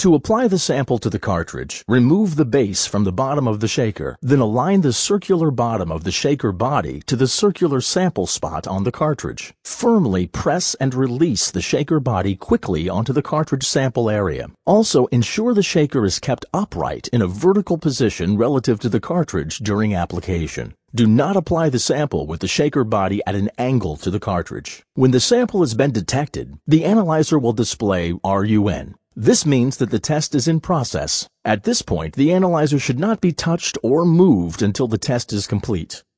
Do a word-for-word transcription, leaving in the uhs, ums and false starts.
To apply the sample to the cartridge, remove the base from the bottom of the shaker, then align the circular bottom of the shaker body to the circular sample spot on the cartridge. Firmly press and release the shaker body quickly onto the cartridge sample area. Also, ensure the shaker is kept upright in a vertical position relative to the cartridge during application. Do not apply the sample with the shaker body at an angle to the cartridge. When the sample has been detected, the analyzer will display R U N. This means that the test is in process. At this point, the analyzer should not be touched or moved until the test is complete.